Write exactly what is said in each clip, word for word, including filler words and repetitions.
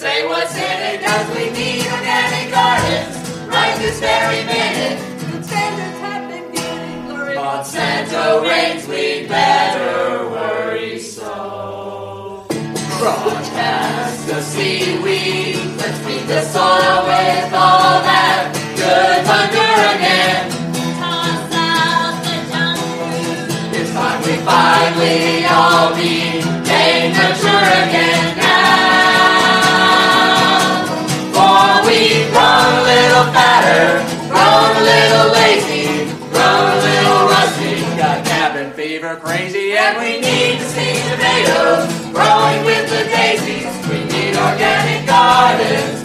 say what's in it, cause we need organic gardens right this very minute. The tenders have been getting blurry. Monsanto rains, we better worry so. Broadcast the seaweed, let's feed the soil with all that good hunger again. Toss out the junk food. It's time we finally all became mature again now. For we've grown a little fatter, grown a little lazy, grown a little rusty, got cabin fever crazy, and we need to see tomatoes growing with the daisies. We need organic gardens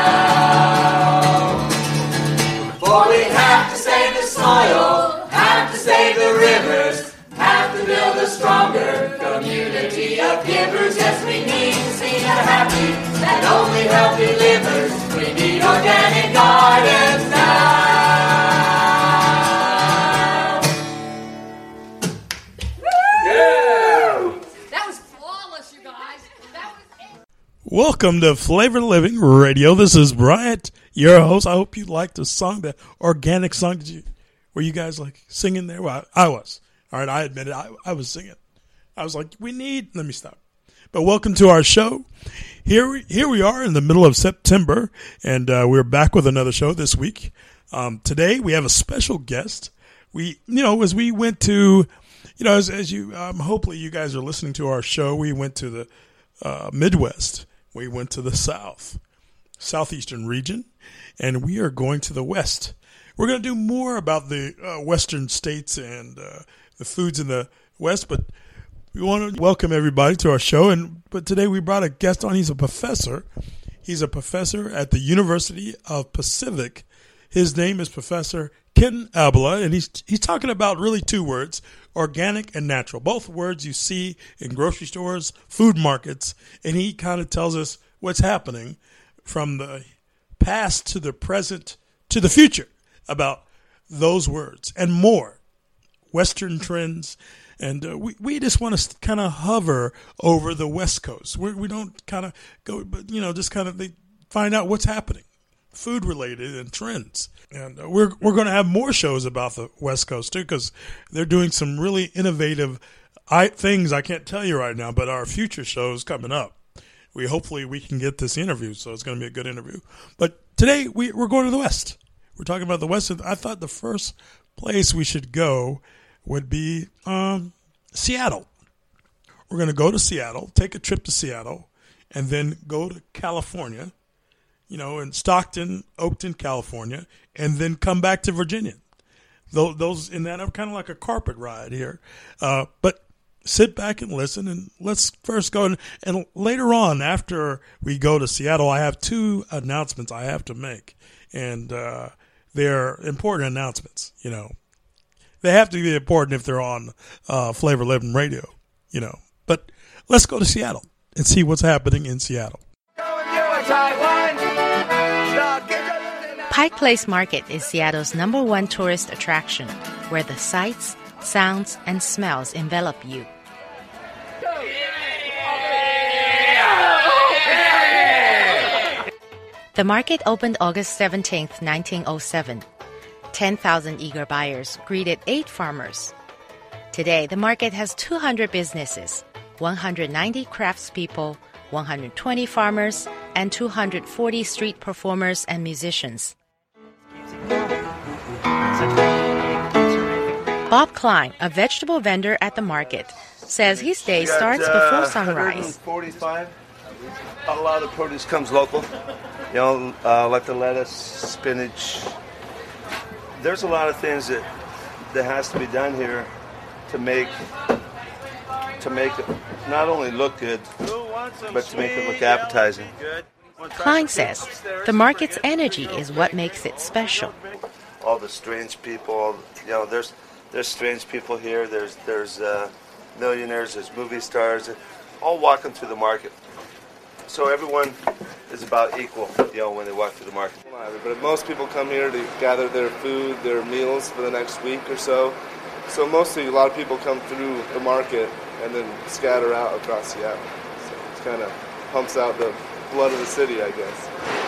now. For we have to save the soil, have to save the rivers, have to build a stronger community of givers. Yes, we need to see the happy and only healthy livers. We need organic gardens now. Yeah! That was flawless, you guys. That was it. Welcome to Flavor Living Radio. This is Bryant, your host. I hope you liked the song, the organic song. Did you? Were you guys like singing there? Well, I, I was. All right, I admit it. I, I was singing. I was like, we need. Let me stop. But welcome to our show. Here, we, here we are in the middle of September, and uh, we're back with another show this week. Um, today we have a special guest. We, you know, as we went to, you know, as, as you, um, hopefully you guys are listening to our show. We went to the uh, Midwest. We went to the South, Southeastern region, and we are going to the West. We're going to do more about the uh, Western states and uh, the foods in the West, but we want to welcome everybody to our show. And but today we brought a guest on. He's a professor. He's a professor at the University of Pacific. His name is Professor Ken Abela, and he's he's talking about really two words: organic and natural. Both words you see in grocery stores, food markets, and he kind of tells us what's happening from the past to the present to the future about those words and more, Western trends. And uh, we, we just want to kind of hover over the West Coast. We're, we don't kind of go, but, you know, just kind of they find out what's happening, food related and trends. And uh, we're we're going to have more shows about the West Coast, too, because they're doing some really innovative I, things I can't tell you right now, but our future shows coming up. We hopefully we can get this interview, so it's going to be a good interview. But today we, we're going to the West. We're talking about the West. I thought the first place we should go would be um, Seattle. We're going to go to Seattle, take a trip to Seattle, and then go to California, you know, in Stockton, Oakton, California, and then come back to Virginia. Those, those in that, I'm kind of like a carpet ride here. Uh, but sit back and listen, and let's first go. And, and later on, after we go to Seattle, I have two announcements I have to make. And uh, they're important announcements, you know. They have to be important if they're on uh, Flavor Living Radio, you know. But let's go to Seattle and see what's happening in Seattle. Pike Place Market is Seattle's number one tourist attraction, where the sights, sounds, and smells envelop you. The market opened August seventeenth, nineteen oh seven. ten thousand eager buyers greeted eight farmers. Today, the market has two hundred businesses, one hundred ninety craftspeople, one hundred twenty farmers, and two hundred forty street performers and musicians. Bob Klein, a vegetable vendor at the market, says his day got, starts uh, before sunrise. one forty-five. A lot of produce comes local. You know, uh, like the lettuce, spinach. There's a lot of things that that has to be done here to make to make it not only look good, but to make it look appetizing. Klein says the market's energy is what makes it special. All the strange people, all, you know, there's there's strange people here. There's there's uh, millionaires, there's movie stars, all walking through the market. So everyone is about equal, you know, when they walk through the market. But most people come here to gather their food, their meals for the next week or so. So mostly a lot of people come through the market and then scatter out across Seattle. So it kind of pumps out the blood of the city, I guess.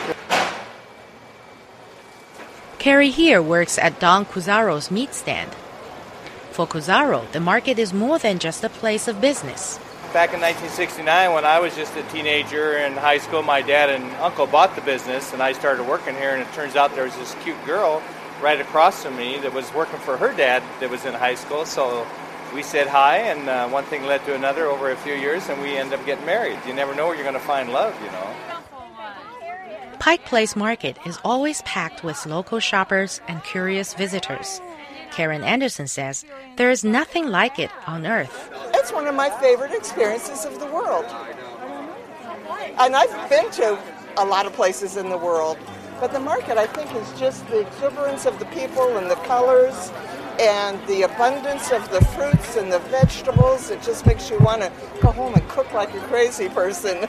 Carrie here works at Don Cusaro's meat stand. For Cusaro, the market is more than just a place of business. Back in nineteen sixty-nine, when I was just a teenager in high school, my dad and uncle bought the business, and I started working here, and it turns out there was this cute girl right across from me that was working for her dad that was in high school, so we said hi, and uh, one thing led to another over a few years, and we ended up getting married. You never know where you're going to find love, you know. Pike Place Market is always packed with local shoppers and curious visitors. Karen Anderson says there is nothing like it on earth. It's one of my favorite experiences of the world. And I've been to a lot of places in the world, but the market, I think, is just the exuberance of the people and the colors and the abundance of the fruits and the vegetables. It just makes you want to go home and cook like a crazy person.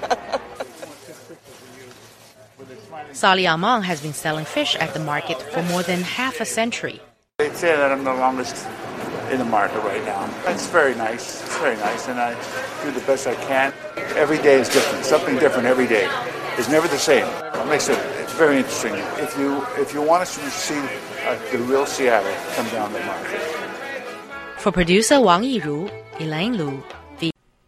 Sally Among has been selling fish at the market for more than half a century. They'd say that I'm the longest in the market right now. It's very nice. It's very nice, and I do the best I can. Every day is different. Something different every day. It's never the same. It makes it it's very interesting. If you if you want us to see uh, the real Seattle, come down to the market. For producer Wang Yiru, Elaine Liu, V.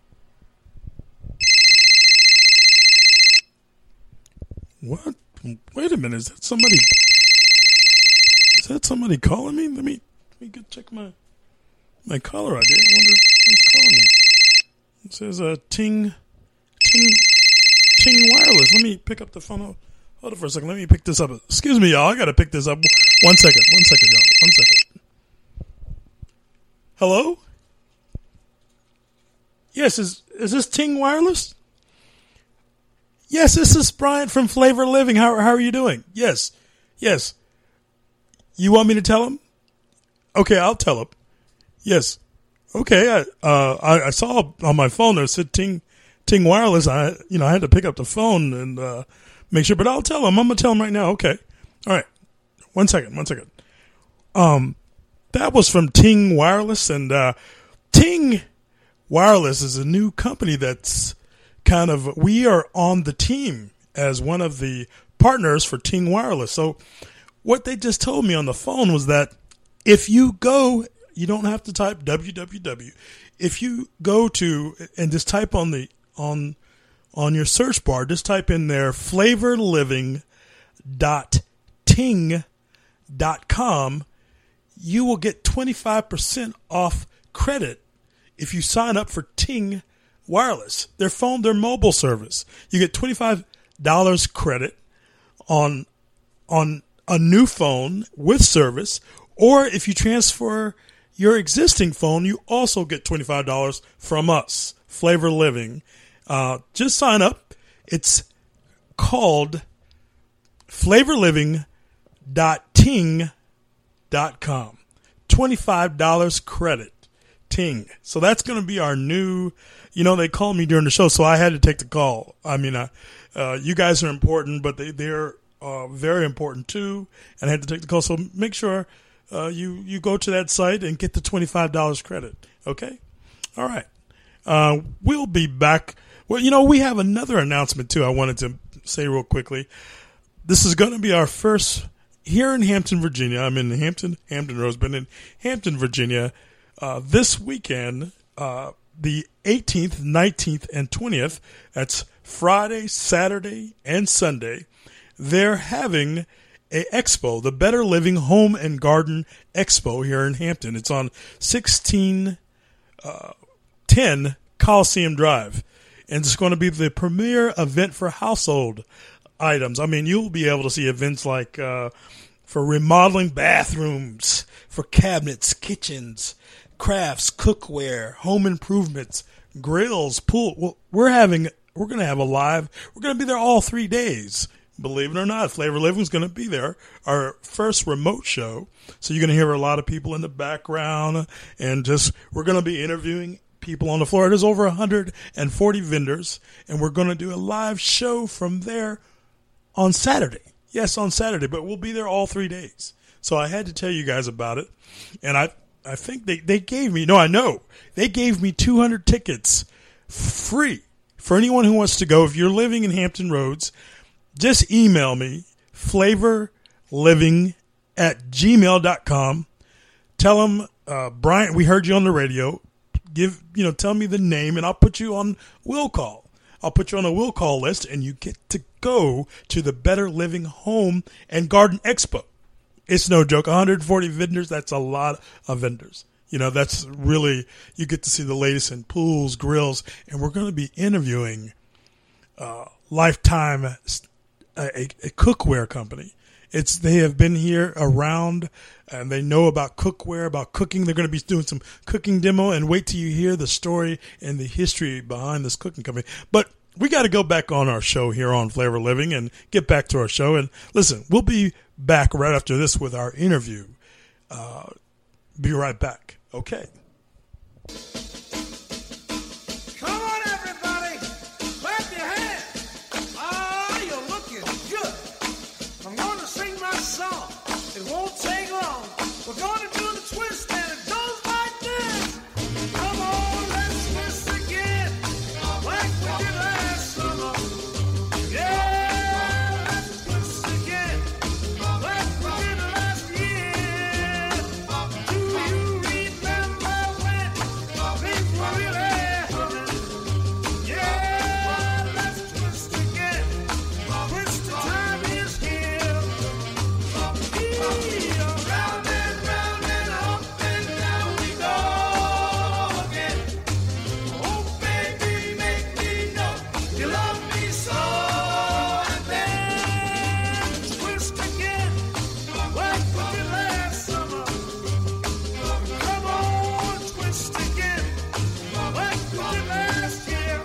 What? Wait a minute. Is that somebody? Is that somebody calling me? Let me let me go check my my caller I D. I wonder who's calling me. It says uh, Ting Ting Ting Wireless. Let me pick up the phone. Hold, hold it for a second. Let me pick this up. Excuse me, y'all. I gotta pick this up. One second. One second, y'all. One second. Hello? Yes, is is this Ting Wireless? Yes, this is Brian from Flavor Living. How how are you doing? Yes, yes. You want me to tell him? Okay, I'll tell him. Yes. Okay. I uh I, I saw on my phone there said Ting Ting Wireless. I you know I had to pick up the phone and uh, make sure, but I'll tell him. I'm gonna tell him right now. Okay. All right. One second. One second. Um, that was from Ting Wireless, and uh, Ting Wireless is a new company that's kind of we are on the team as one of the partners for Ting Wireless. So what they just told me on the phone was that if you go, you don't have to type w w w. If you go to and just type on the on on your search bar, just type in there flavor living dot ting dot com, you will get twenty-five percent off credit if you sign up for Ting Wireless. Their phone, their mobile service. You get twenty-five dollars credit on on a new phone with service, or if you transfer your existing phone, you also get twenty-five dollars from us, Flavor Living. Uh, just sign up. It's called flavor living dot ting dot com. twenty-five dollars credit. Ting. So that's going to be our new, you know, they called me during the show, so I had to take the call. I mean, uh, uh, you guys are important, but they, they're Uh, very important too, and I had to take the call. So make sure uh, you you go to that site and get the twenty-five dollars credit. Okay, all right. Uh, we'll be back. Well, you know, we have another announcement too. I wanted to say real quickly. This is going to be our first here in Hampton, Virginia. I'm in Hampton, Hampton Roads, but in Hampton, Virginia, uh, this weekend, uh, the eighteenth, nineteenth, and twentieth. That's Friday, Saturday, and Sunday. They're having a expo, the Better Living Home and Garden Expo here in Hampton. It's on sixteen ten Coliseum Drive. And it's going to be the premier event for household items. I mean, you'll be able to see events like uh, for remodeling bathrooms, for cabinets, kitchens, crafts, cookware, home improvements, grills, pool. Well, we're having, we're going to have a live, we're going to be there all three days. Believe it or not, Flavor Living is going to be there, our first remote show. So you're going to hear a lot of people in the background, and just we're going to be interviewing people on the floor. There's over one hundred forty vendors, and we're going to do a live show from there on Saturday. Yes, on Saturday, but we'll be there all three days. So I had to tell you guys about it, and I I think they, they gave me, no, I know, they gave me two hundred tickets free for anyone who wants to go, if you're living in Hampton Roads, just email me, flavorliving at gmail dot com. Tell them, uh, Brian, we heard you on the radio. Give, you know, tell me the name, and I'll put you on will call. I'll put you on a will call list, and you get to go to the Better Living Home and Garden Expo. It's no joke. one hundred forty vendors. That's a lot of vendors. You know, that's really, you get to see the latest in pools, grills, and we're going to be interviewing uh, Lifetime, a, a, a cookware company. It's they have been here around, and they know about cookware, about cooking. They're going to be doing some cooking demo, and wait till you hear the story and the history behind this cooking company. But we got to go back on our show here on Flavor Living and get back to our show. And listen, we'll be back right after this with our interview. Uh, be right back. Okay. Come on, everybody. Clap your hands. Ah, you're looking good. I'm going to sing my song. It won't take long. We're going to do the twist, and it goes like this. Come on, let's twist again. Like we did last summer. Yeah, let's twist again. Like we did last year. Do you remember when things were really humming? Yeah, let's twist again. Twist the time is here. Round and round and up and down we go again. Oh, baby, make me know you love me so. And then twist again, like we did last summer. Come on, twist again, like we did last year.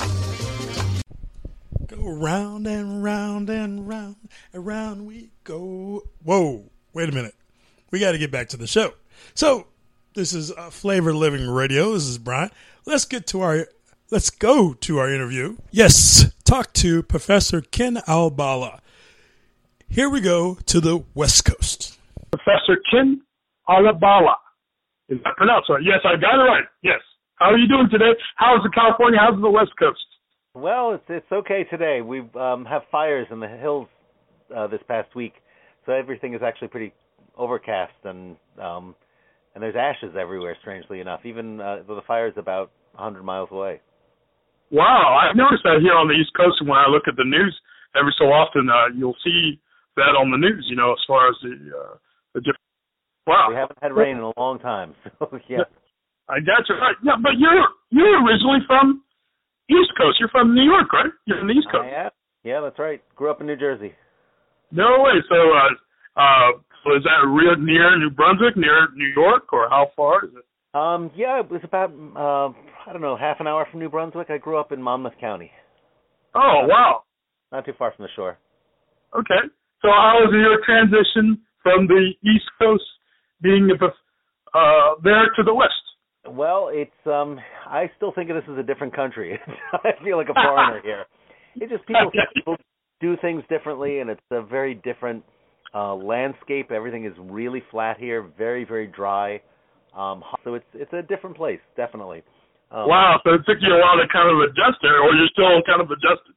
Go round and round and round and round we go. Whoa, wait a minute. We got to get back to the show. So this is uh, Flavor Living Radio. This is Brian. Let's get to our, let's go to our interview. Yes, talk to Professor Ken Albala. Here we go to the West Coast. Professor Ken Albala. Is that pronounced right? Yes, I got it right. Yes. How are you doing today? How's the California? How's the West Coast? Well, it's it's okay today. We um, have fires in the hills uh, this past week, so everything is actually pretty overcast, and um, and there's ashes everywhere. Strangely enough, even uh, though the fire is about one hundred miles away. Wow, I've noticed that here on the East Coast, and when I look at the news every so often, uh, you'll see that on the news. You know, as far as the uh, the different. Wow, we haven't had rain in a long time, so yeah. I got you right. Yeah, but you're you're originally from East Coast. You're from New York, right? You're from the East Coast. I am. Yeah, that's right. Grew up in New Jersey. No way. So, uh, uh, so is that real near New Brunswick, near New York, or how far is it? Um, yeah, it was about uh, I don't know, half an hour from New Brunswick. I grew up in Monmouth County. Oh, wow. Not too far from the shore. Okay. So how was your transition from the East Coast, being uh, there to the West? Well, it's um I still think of this as a different country. I feel like a foreigner here. It's just people, people do things differently, and it's a very different uh, landscape. Everything is really flat here, very, very dry. Um, so it's it's a different place, definitely. Um, wow, so it took you a while to kind of adjust there, or you're still kind of adjusted?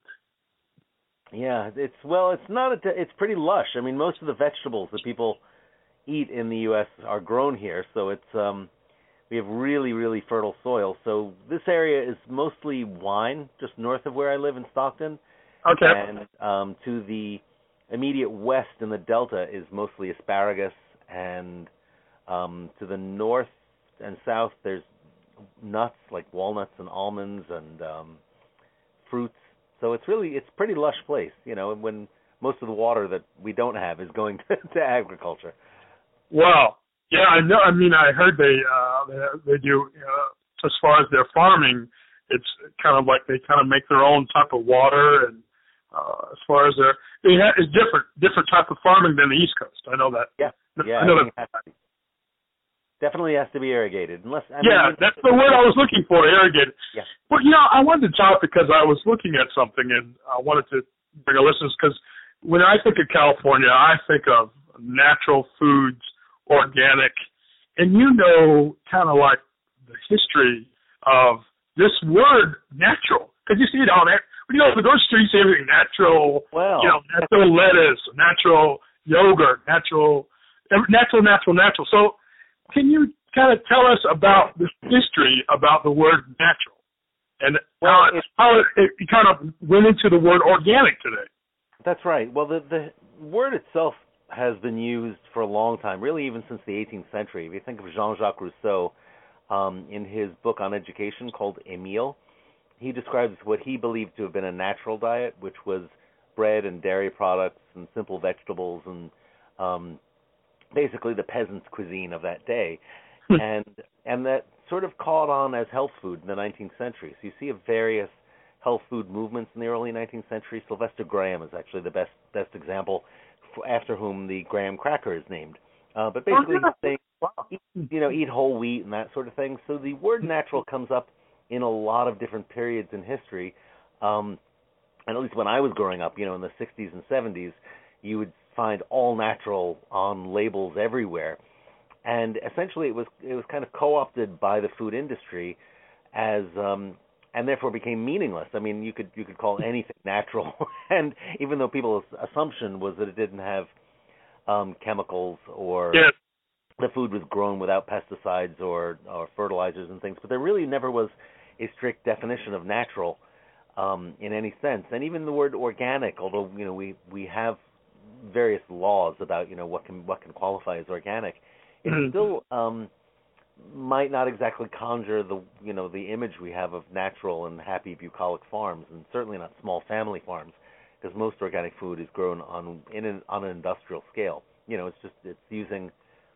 Yeah, it's well, it's not a, it's pretty lush. I mean, most of the vegetables that people eat in the U S are grown here, so it's um we have really, really fertile soil. So this area is mostly wine, just north of where I live in Stockton. Okay. And um, to the immediate west in the Delta is mostly asparagus. And um, to the north and south, there's nuts like walnuts and almonds and um, fruits. So it's really, it's a pretty lush place, you know, when most of the water that we don't have is going to, to agriculture. Wow. Yeah, I know. I mean, I heard they uh, they, they do uh, as far as their farming. It's kind of like they kind of make their own type of water, and uh, as far as their they have, it's different different type of farming than the East Coast. I know that. Yeah, yeah. I know that. Has to, definitely has to be irrigated, unless. I yeah, mean, that's the word I was looking for. Irrigated. Yeah. Well, you know, I wanted to talk because I was looking at something, and I wanted to bring a listeners because when I think of California, I think of natural foods. Organic, and you know kind of like the history of this word natural, because you see it on you know, the grocery store, you see everything natural, well, you know, natural lettuce, natural yogurt, natural, natural, natural, natural. So can you kind of tell us about the history about the word natural and well, how, it, how it, it kind of went into the word organic today? That's right. Well, the, the word itself has been used for a long time, really even since the eighteenth century. If you think of Jean-Jacques Rousseau, um, in his book on education called Émile, he describes what he believed to have been a natural diet, which was bread and dairy products and simple vegetables and um, basically the peasant's cuisine of that day. and and that sort of caught on as health food in the nineteenth century. So you see various health food movements in the early nineteenth century. Sylvester Graham is actually the best best example, after whom the Graham cracker is named. Uh, but basically, they eat, you know, eat whole wheat and that sort of thing. So the word natural comes up in a lot of different periods in history. Um, and at least when I was growing up, you know, in the sixties and seventies, you would find all natural on labels everywhere. And essentially, it was it was kind of co-opted by the food industry as um, and therefore became meaningless. I mean, you could you could call anything natural, and even though people's assumption was that it didn't have um, chemicals or yeah. the food was grown without pesticides or, or fertilizers and things, but there really never was a strict definition of natural um, in any sense. And even the word organic, although you know we, we have various laws about you know what can what can qualify as organic, it mm-hmm. still um, might not exactly conjure the you know the image we have of natural and happy bucolic farms, and certainly not small family farms, because most organic food is grown on in an, on an industrial scale. You know, it's just it's using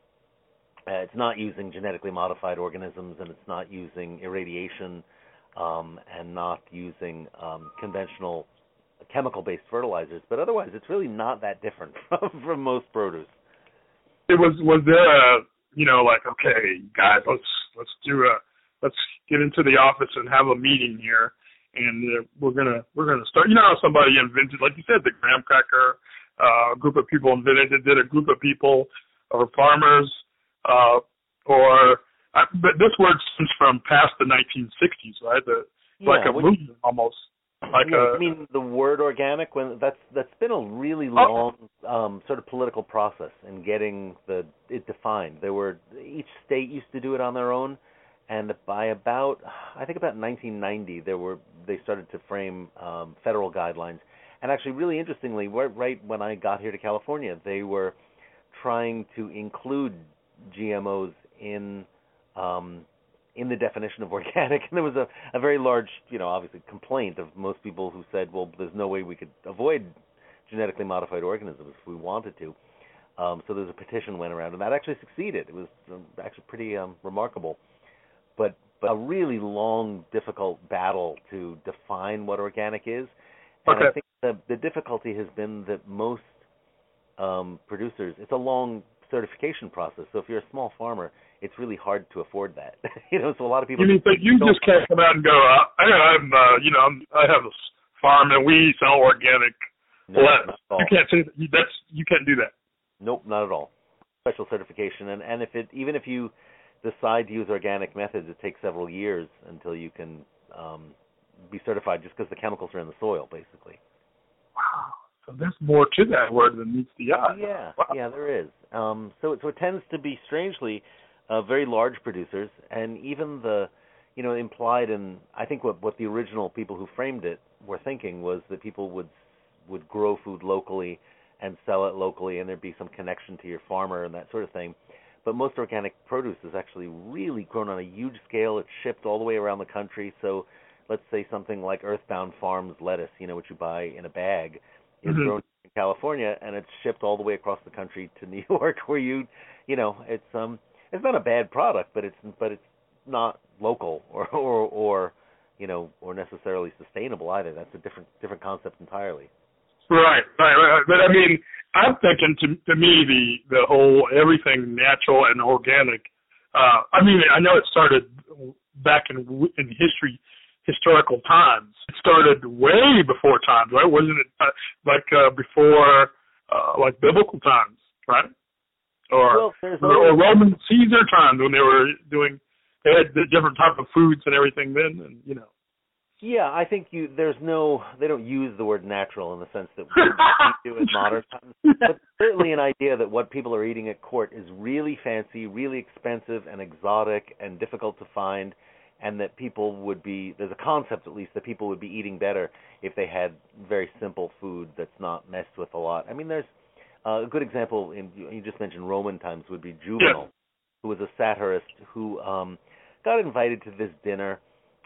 uh, it's not using genetically modified organisms, and it's not using irradiation, um, and not using um, conventional chemical-based fertilizers. But otherwise, it's really not that different from, from most produce. It was was there a you know like okay guys let's let's do a let's get into the office and have a meeting here, and uh, we're gonna we're gonna start. You know how somebody invented, like you said, the graham cracker. Uh, a group of people invented it. Did a group of people or farmers uh, or uh, but this word comes from past the nineteen sixties, right? The, yeah, like a movement almost. Like yeah, a, I mean, the word organic, when that's that's been a really long oh. um, sort of political process in getting the it defined. There were each state used to do it on their own, and by about I think about nineteen ninety, there were they started to frame um, federal guidelines. And actually, really interestingly, right when I got here to California, they were trying to include G M Os in um, in the definition of organic. And there was a, a very large, you know, obviously complaint of most people who said, well, there's no way we could avoid genetically modified organisms if we wanted to. Um, so there's a petition went around, and that actually succeeded. It was um, actually pretty um, remarkable. But, but a really long, difficult battle to define what organic is. And okay. I think the, the difficulty has been that most um, producers, it's a long certification process. So if you're a small farmer, it's really hard to afford that. you know, so a lot of people. You mean so you just can't come out and go, I, I'm, uh, you know, I'm, I have a farm and we sell organic. No, lettuce. You can't say that. That's you can't do that. Nope, not at all. Special certification, and and if it even if you decide to use organic methods, it takes several years until you can um, be certified, just because the chemicals are in the soil, basically. Wow. So there's more to that word than meets the eye. Yeah, wow. yeah, there is. Um, so, so it tends to be, strangely, uh, very large producers, and even the, you know, implied in, I think what, what the original people who framed it were thinking was that people would would grow food locally and sell it locally, and there'd be some connection to your farmer and that sort of thing. But most organic produce is actually really grown on a huge scale. It's shipped all the way around the country. So let's say something like Earthbound Farms lettuce, you know, which you buy in a bag, is mm-hmm. grown in California, and it's shipped all the way across the country to New York, where you, you know, it's um, it's not a bad product, but it's but it's not local or or, or you know, or necessarily sustainable either. That's a different different concept entirely. Right, right, right. But I mean, I'm thinking to to me the the whole everything natural and organic. Uh, I mean, I know it started back in in history. historical times. It started way before times, right? Wasn't it uh, like uh, before, uh, like biblical times, right? Or, well, or, or Roman Caesar times when they were doing, they had the different type of foods and everything then, and you know. Yeah, I think you. There's no. They don't use the word natural in the sense that we do in modern times. But certainly an idea that what people are eating at court is really fancy, really expensive, and exotic, and difficult to find, and that people would be. There's a concept, at least, that people would be eating better if they had very simple food that's not messed with a lot. I mean, there's uh, a good example. In you just mentioned Roman times would be Juvenal, yeah. who was a satirist who um, got invited to this dinner.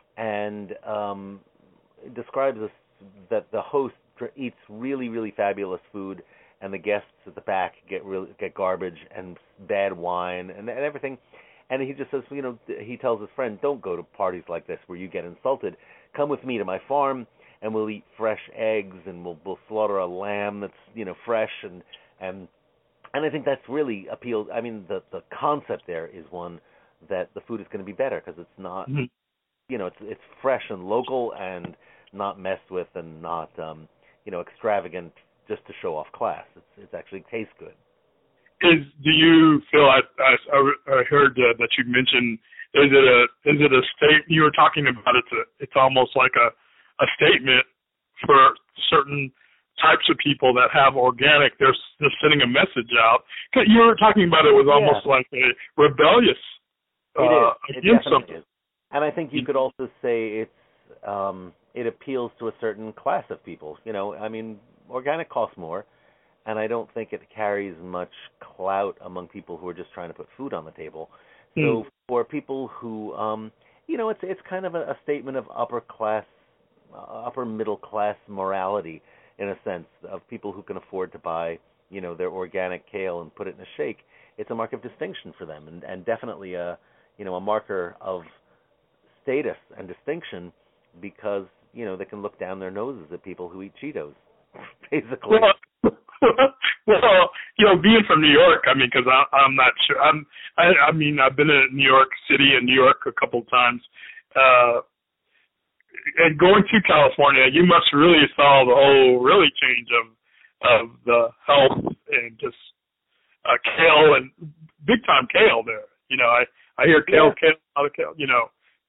And um, describes this, that the host eats really, really fabulous food, and the guests at the back get really, get garbage and bad wine and, and everything. And he just says, you know, he tells his friend, don't go to parties like this where you get insulted. Come with me to my farm, and we'll eat fresh eggs, and we'll we'll slaughter a lamb that's you know fresh, and and and I think that's really appealed. I mean, the the concept there is one that the food is going to be better because it's not. Mm-hmm. You know, it's it's fresh and local and not messed with and not, um, you know, extravagant just to show off class. It's it's actually tastes good. Is do you feel? I I, I heard uh, that you mentioned. Is it a is it a state? You were talking about it's a, it's almost like a, a statement for certain types of people that have organic. They're just sending a message out. You were talking about it was almost yeah. like a rebellious uh, it is. It against definitely something. Is. And I think you could also say it's um, it appeals to a certain class of people. You know, I mean, organic costs more, and I don't think it carries much clout among people who are just trying to put food on the table. Mm. So for people who, um, you know, it's it's kind of a, a statement of upper class, uh, upper middle class morality in a sense of people who can afford to buy, you know, their organic kale and put it in a shake. It's a mark of distinction for them, and, and definitely a, you know, a marker of status and distinction because, you know, they can look down their noses at people who eat Cheetos, basically. Well, well you know, being from New York, I mean, because I'm not sure. I'm, I, I mean, I've been in New York City and New York a couple times. Uh, and going to California, you must really saw the whole really change of of the health and just uh, kale and big time kale there. You know, I, I hear kale, yeah. kale, a lot of kale, you know.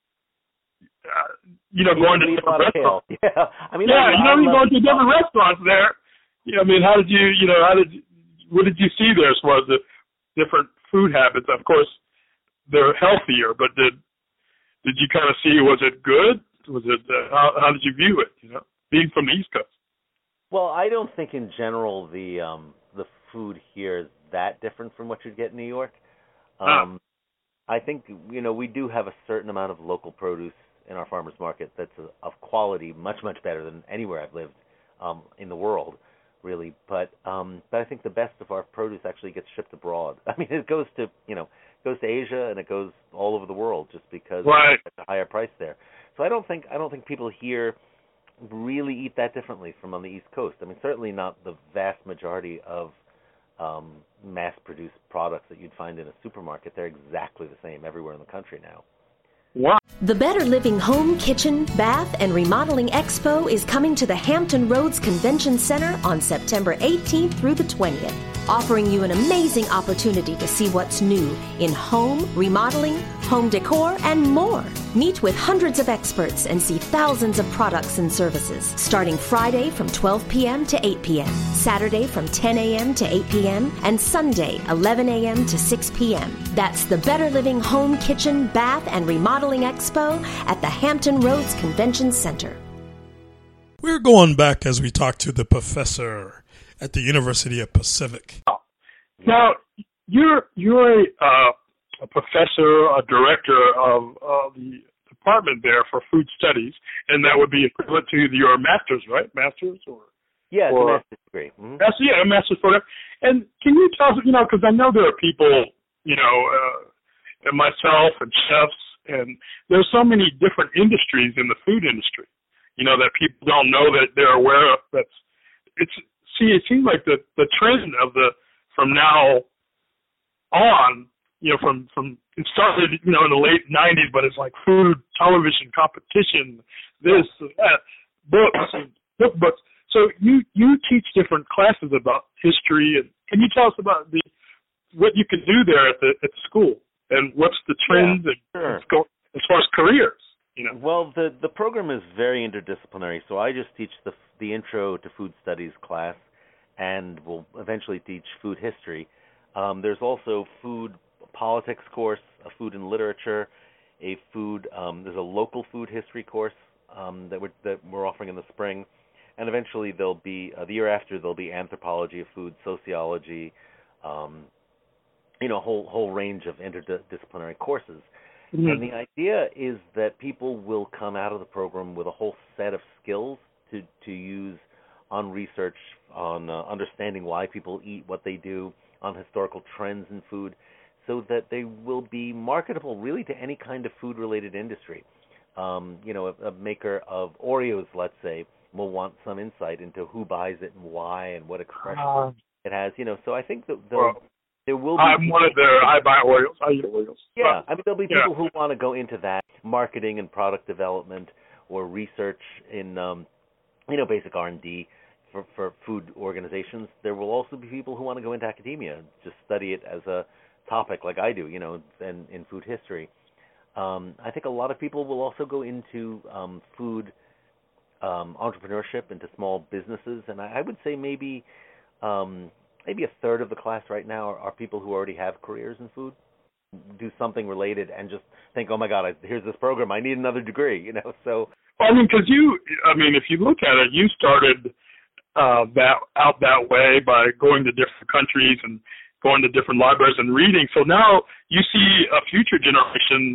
Uh, you know, going to different restaurants. Yeah, I mean, yeah, I, you know, I you go to different restaurants there. You know, I mean, how did you, you know, how did, you, what did you see there as far as the different food habits? Of course, they're healthier, but did did you kind of see? Was it good? Was it uh, how, how did you view it? You know, being from the East Coast. Well, I don't think in general the um, the food here is that different from what you'd get in New York. Um, ah. I think you know we do have a certain amount of local produce in our farmers market that's of quality, much much better than anywhere I've lived um, in the world, really. But um, but I think the best of our produce actually gets shipped abroad. I mean, it goes to you know goes to Asia and it goes all over the world just because right. it's a higher price there. So I don't think I don't think people here really eat that differently from on the East Coast. I mean, certainly not the vast majority of um, mass-produced products that you'd find in a supermarket. They're exactly the same everywhere in the country now. Wow. The Better Living Home, Kitchen, Bath, and Remodeling Expo is coming to the Hampton Roads Convention Center on September eighteenth through the twentieth, offering you an amazing opportunity to see what's new in home, remodeling, home decor, and more. Meet with hundreds of experts and see thousands of products and services, starting Friday from twelve p.m. to eight p.m., Saturday from ten a.m. to eight p.m., and Sunday eleven a.m. to six p.m. That's the Better Living Home, Kitchen, Bath, and Remodeling Expo at the Hampton Roads Convention Center. We're going back as we talk to the professor at the University of Pacific. Now, you're you're a, uh, a professor, a director of uh, the department there for food studies, and that would be equivalent to your master's, right? Master's or yeah, it's or, a master's degree. Mm-hmm. That's yeah, a master's program. And can you tell us, you know, because I know there are people, you know, uh, and myself and chefs, and there's so many different industries in the food industry, you know, that people don't know that they're aware of. That's it's. See, it seems like the, the trend of the from now on, you know, from, from it started, you know, in the late nineties, but it's like food, television, competition, this, that, books, and cookbooks. So you, you teach different classes about history, and can you tell us about the what you can do there at the at the school, and what's the trends yeah, and, sure. as far as careers? You know. Well, the the program is very interdisciplinary. So I just teach the the intro to food studies class, and will eventually teach food history. Um, there's also food politics course, a food and literature, a food. Um, there's a local food history course um, that we're that we're offering in the spring, and eventually there'll be uh, the year after there'll be anthropology of food, sociology, um, you know, a whole whole range of interdisciplinary courses. Mm-hmm. And the idea is that people will come out of the program with a whole set of skills to to use on research, on uh, understanding why people eat what they do, on historical trends in food, so that they will be marketable really to any kind of food-related industry. Um, you know, a, a maker of Oreos, let's say, will want some insight into who buys it and why and what expression uh, it has. You know, so I think that well, there will be... I'm one of the... I buy Oreos. I eat Oreos. Yeah, I mean, there'll be yeah. people who want to go into that, marketing and product development or research in, um, you know, basic R and D. For, for food organizations. There will also be people who want to go into academia, just study it as a topic like I do, you know, and in food history. Um, I think a lot of people will also go into um, food um, entrepreneurship, into small businesses, and I, I would say maybe um, maybe a third of the class right now are, are people who already have careers in food, do something related, and just think, oh my God, I, here's this program, I need another degree, you know. So, well, I mean, because you, I mean, if you look at it, you started. Uh, that out that way by going to different countries and going to different libraries and reading. So now you see a future generation,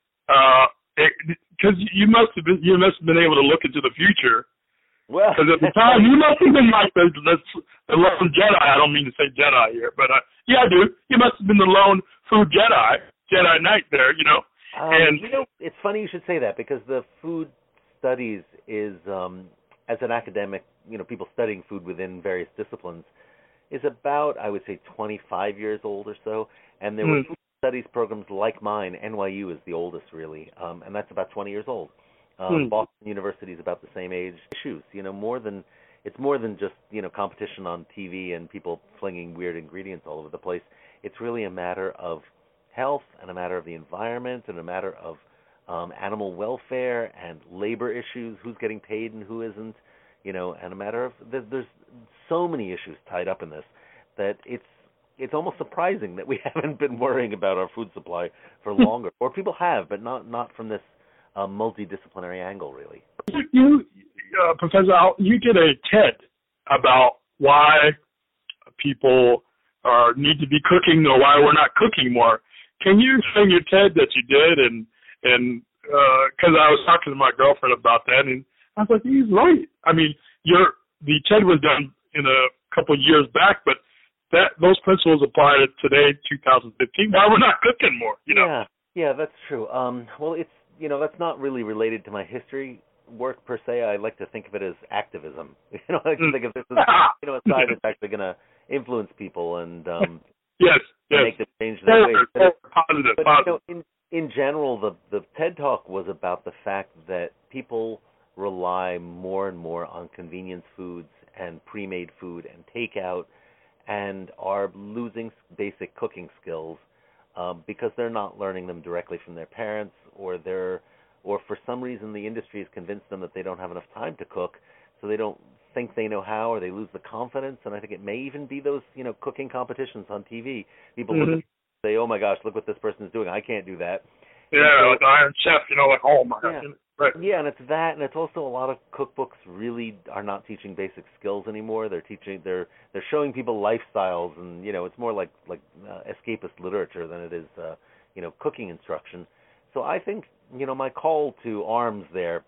because uh, you must have been you must have been able to look into the future. Well, because at the time you must have been like the the, the lone Jedi. I don't mean to say Jedi here, but uh, yeah, I do. You must have been the lone food Jedi, Jedi Knight there. You know, um, and you know, it's funny you should say that because the food studies is um, as an academic. You know, people studying food within various disciplines is about, I would say, twenty-five years old or so. And there mm. were food studies programs like mine. N Y U is the oldest, really, um, and that's about twenty years old. Um, mm. Boston University is about the same age. Issues, you know, more than it's more than just you know competition on T V and people flinging weird ingredients all over the place. It's really a matter of health and a matter of the environment and a matter of um, animal welfare and labor issues. Who's getting paid and who isn't. You know, and a matter of there's so many issues tied up in this that it's it's almost surprising that we haven't been worrying about our food supply for longer, or people have, but not not from this uh, multidisciplinary angle, really. You, uh, Professor Al, you did a TED about why people are need to be cooking or why we're not cooking more. Can you explain your TED that you did, and and because uh, I was talking to my girlfriend about that, and I was like, he's right. I mean, your the TED was done in a couple of years back, but that those principles apply to today, two thousand fifteen. Why we're not cooking more, you know? Yeah, yeah, that's true. Um, well, it's you know that's not really related to my history work per se. I like to think of it as activism. You know, I like to think of this as you know a side that's actually going to influence people and um, yes, yes, make them change their ways. But, positive, but positive. You know, in in general, the the TED Talk was about the fact that people rely more and more on convenience foods and pre-made food and takeout and are losing basic cooking skills um, because they're not learning them directly from their parents or they're or for some reason the industry has convinced them that they don't have enough time to cook, so they don't think they know how or they lose the confidence. And I think it may even be those, you know, cooking competitions on T V. People mm-hmm. look at say, oh my gosh, look what this person is doing. I can't do that. Yeah, so, like Iron Chef, you know, like, oh my yeah. gosh. Right. Yeah, and it's that, and it's also a lot of cookbooks really are not teaching basic skills anymore. They're teaching, they're they're showing people lifestyles, and you know, it's more like like uh, escapist literature than it is, uh, you know, cooking instruction. So I think, you know, my call to arms there,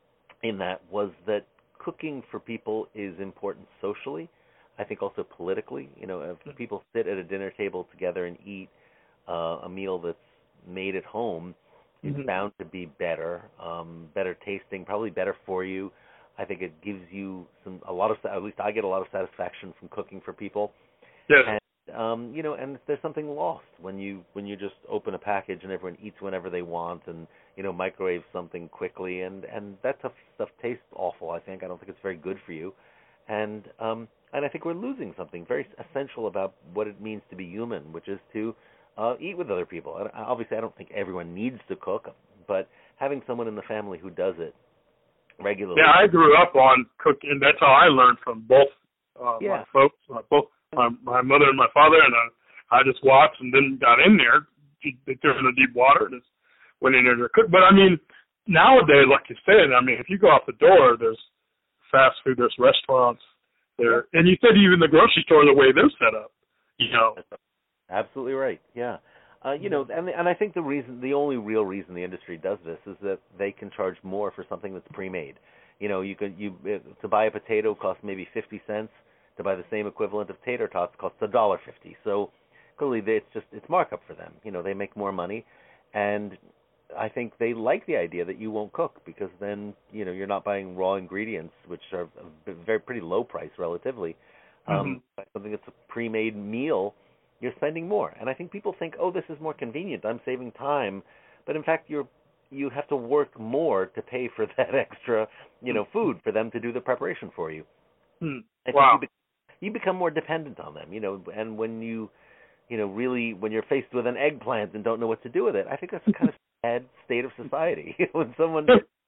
in that was that cooking for people is important socially. I think also politically. You know, if people sit at a dinner table together and eat uh, a meal that's made at home. It's mm-hmm. bound to be better, um, better tasting, probably better for you. I think it gives you some a lot of, at least I get a lot of satisfaction from cooking for people. Yes. And, um, you know, and there's something lost when you when you just open a package and everyone eats whenever they want, and you know, microwave something quickly, and and that tough stuff tastes awful. I think I don't think it's very good for you, and um, and I think we're losing something very essential about what it means to be human, which is to Uh, eat with other people. And obviously, I don't think everyone needs to cook, but having someone in the family who does it regularly. Yeah, I grew up on cooking. That's how I learned from both uh, Yeah. my folks, my, both my, my mother and my father, and I, I just watched and then got in there. They threw in the deep water and just went in there to cook. But I mean, nowadays, like you said, I mean, if you go out the door, there's fast food, there's restaurants there, and you said even the grocery store, the way they're set up, you know. Absolutely right. Yeah. Uh, you know, and and I think the reason, the only real reason the industry does this is that they can charge more for something that's pre-made. You know, you could you to buy a potato costs maybe fifty cents. To buy the same equivalent of tater tots costs a dollar fifty. So clearly, they, it's just it's markup for them. You know, they make more money, and I think they like the idea that you won't cook because then you know you're not buying raw ingredients, which are a very pretty low price relatively. Um, Mm-hmm. by something that's a pre-made meal, you're spending more. And I think people think, oh, this is more convenient. I'm saving time, but in fact, you're you have to work more to pay for that extra, you know, food for them to do the preparation for you. Hmm. I think Wow. you, be, you become more dependent on them, you know, and when you, you know, really, when you're faced with an eggplant and don't know what to do with it, I think that's a kind of sad state of society. when someone,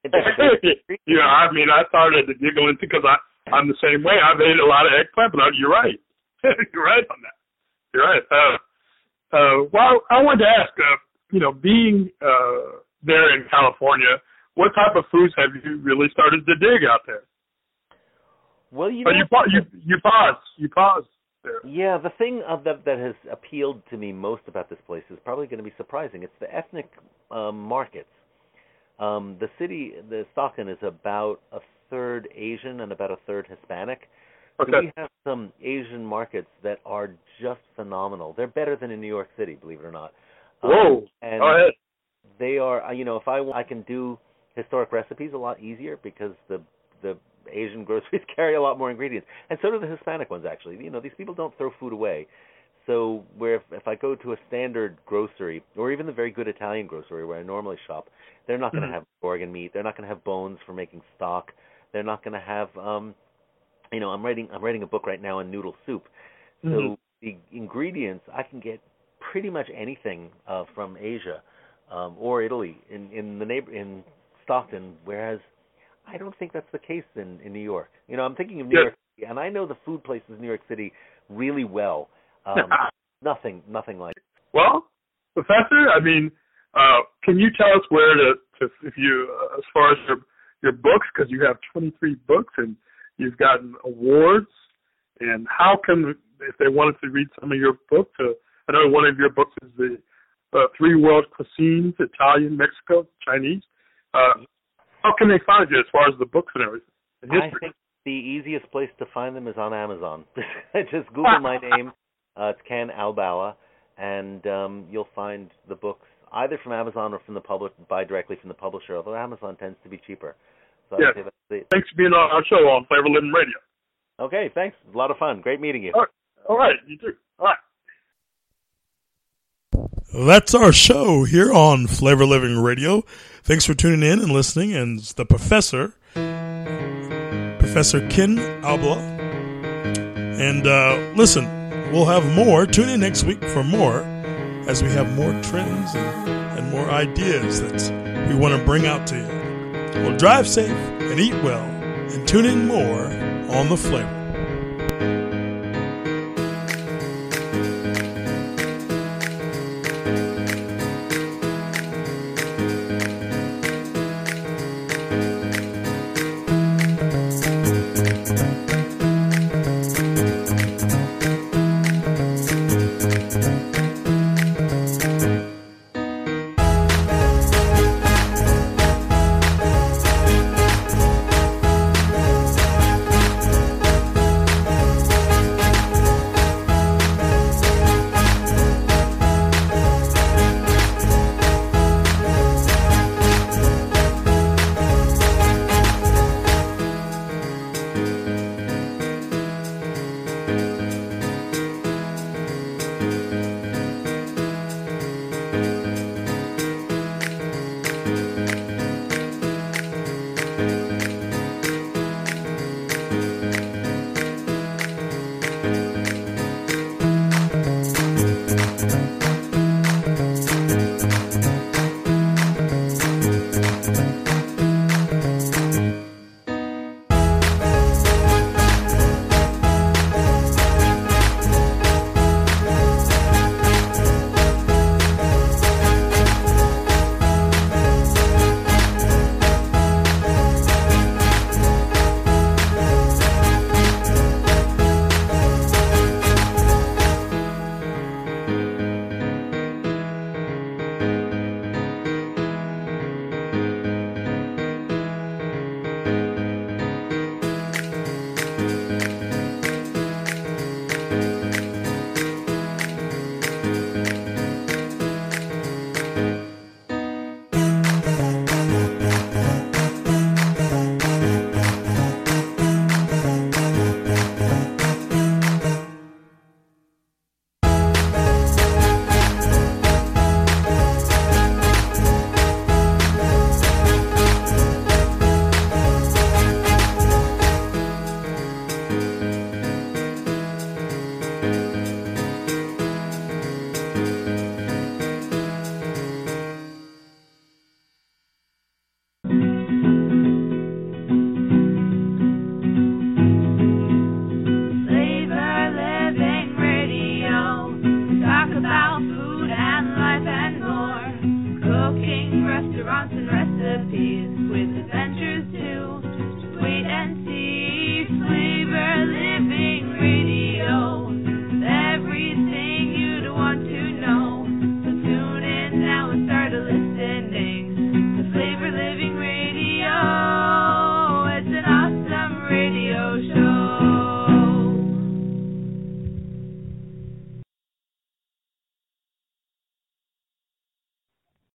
yeah, I mean, I started to giggle into because I I'm the same way. I've ate a lot of eggplant, but I, you're right. You're right on that. You're right. Uh, uh, well, I wanted to ask, uh, you know, being uh, there in California, what type of foods have you really started to dig out there? Well, you But know, you pa- you you pause. You pause there. yeah, the thing of that that has appealed to me most about this place is probably going to be surprising. It's the ethnic um, markets. Um, the city, the Stockton, is about a third Asian and about a third Hispanic. Okay. So we have some Asian markets that are just phenomenal. They're better than in New York City, believe it or not. Um, Whoa. and Go ahead. they are, you know, if I I can do historic recipes a lot easier because the the Asian groceries carry a lot more ingredients, and so do the Hispanic ones. Actually, you know, these people don't throw food away. So where if, if I go to a standard grocery or even the very good Italian grocery where I normally shop, they're not going to Mhm. have organ meat. They're not going to have bones for making stock. They're not going to have, um, you know, I'm writing I'm writing a book right now on noodle soup. So Mhm. the ingredients I can get pretty much anything uh, from Asia um, or Italy in in the neighbor in Stockton, whereas I don't think that's the case in, in New York. You know, I'm thinking of New Yeah. York City, and I know the food places in New York City really well. Um, nothing, nothing like. Well, Professor, I mean, uh, can you tell us where to, to if you, uh, as far as your your books, because you have twenty-three books and you've gotten awards, and how can, if they wanted to read some of your books, uh, I know one of your books is the uh, Three World Cuisines, Italian, Mexico, Chinese. Uh, how can they find you as far as the books and everything? And I history? think the easiest place to find them is on Amazon. Just Google my name. Uh, it's Ken Albala, and um, you'll find the books either from Amazon or from the public, buy directly from the publisher, although Amazon tends to be cheaper. So Yeah. I'd say that's the, Thanks for being on our show on Flavor Living Radio. okay, thanks. A lot of fun. Great meeting you. All right. All right. You too. All right. That's our show here on Flavor Living Radio. Thanks for tuning in and listening. And it's the professor, Professor Ken Albala. And uh, listen, we'll have more. Tune in next week for more as we have more trends and, and more ideas that we want to bring out to you. Well, drive safe and eat well and tune in more on The Flavor. Restaurants and recipes.